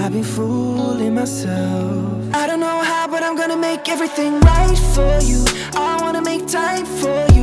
I've been fooling myself. I don't know how, but I'm gonna make everything right for you. I wanna make time for you.